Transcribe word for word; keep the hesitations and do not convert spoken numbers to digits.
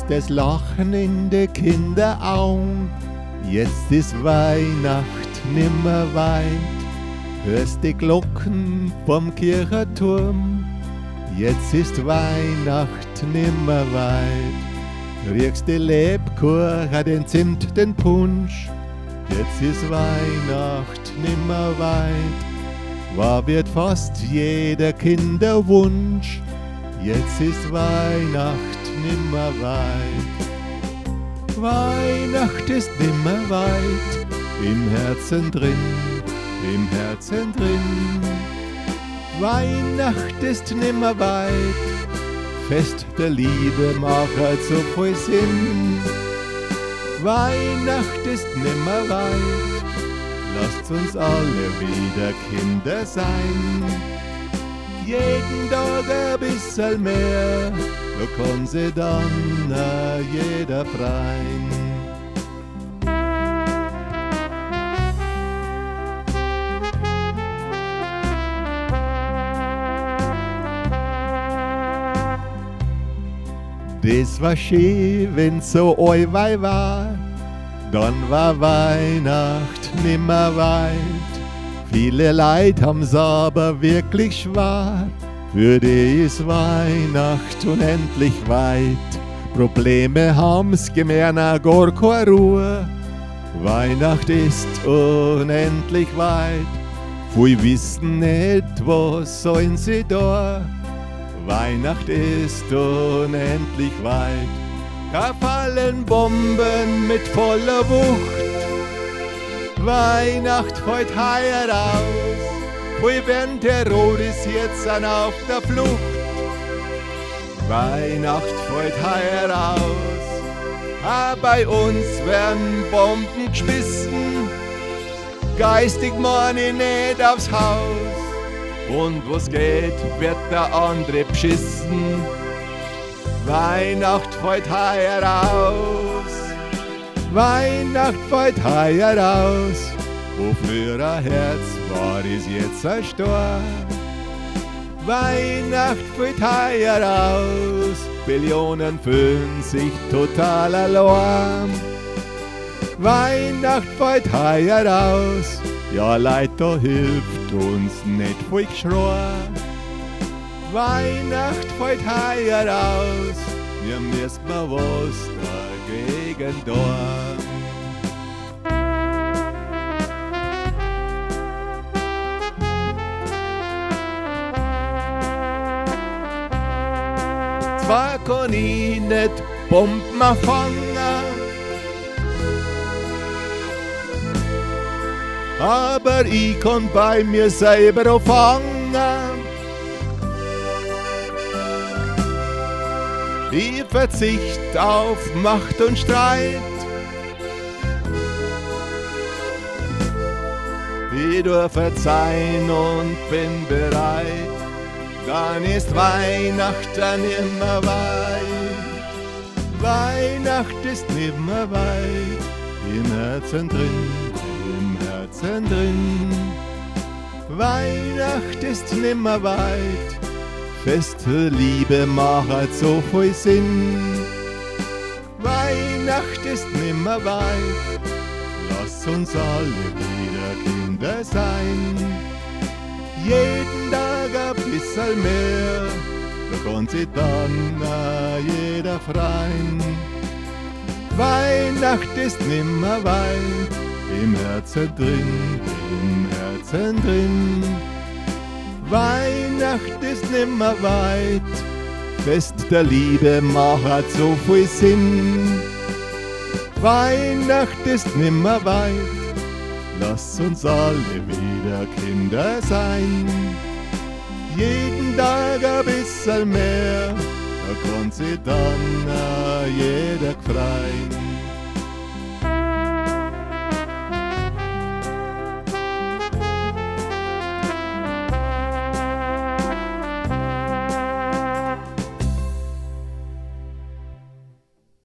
wächst das Lachen in de Kinderaugen. Jetzt ist Weihnacht nimmer weit, hörst die Glocken vom Kirchturm. Jetzt ist Weihnacht nimmer weit, riechst die Lebkuchen, den Zimt, den Punsch. Jetzt ist Weihnacht nimmer weit, wahr wird fast jeder Kinderwunsch. Jetzt ist Weihnacht nimmer weit. Weihnacht ist nimmer weit, im Herzen drin, im Herzen drin. Weihnacht ist nimmer weit, Fest der Liebe macht so viel Sinn. Weihnacht ist nimmer weit, lasst uns alle wieder Kinder sein. Jeden Tag ein bisschen mehr, da kann sie dann äh, jeder freien. Das war schön, wenn's so allweil war, dann war Weihnacht nimmer weit. Viele Leute haben's aber wirklich schwer, für die ist Weihnacht unendlich weit. Probleme haben's gemeiner gar keine Ruhe, Weihnacht ist unendlich weit. Viele wissen nicht, was sollen sie da, Weihnacht ist unendlich weit. Da fallen Bomben mit voller Wucht, Weihnacht fällt heuer aus. Wie wenn der Rot ist jetzt an auf der Flucht, Weihnacht fällt heuer aus. Ah, bei uns werden Bomben geschmissen, geistig man ich nicht aufs Haus. Und wo's geht, wird der andere beschissen, Weihnacht fällt heuer aus. Weihnacht fällt heuer aus, wo früher ein Herz war, ist jetzt ein Stor. Weihnacht fällt heuer aus, Billionen fühlen sich total allein. Weihnacht fällt heuer aus, ja Leid, da hilft uns nicht viel Geschrei. Weihnacht fällt heuer aus, wir müssen mal was dagegen tun. Zwar kann ich nicht Bomben fangen, aber ich kann bei mir selber fangen. Ich verzicht auf Macht und Streit. Ich darf verzeihen und bin bereit. Dann ist Weihnacht dann immer weit. Weihnacht ist nimmer weit. Im Herzen drin, im Herzen drin. Weihnacht ist nimmer weit. Feste Liebe macht so viel Sinn. Weihnacht ist nimmer weit. Lass uns alle wieder Kinder sein. Jeden Tag ein bisschen mehr, da kann sich dann äh, jeder freien. Weihnacht ist nimmer weit, im Herzen drin, im Herzen drin. Weihnacht ist nimmer weit, Fest der Liebe macht so viel Sinn. Weihnacht ist nimmer weit, lass uns alle wieder Kinder sein. Jeden Tag ein bisschen mehr, da kann sich dann äh, jeder freien.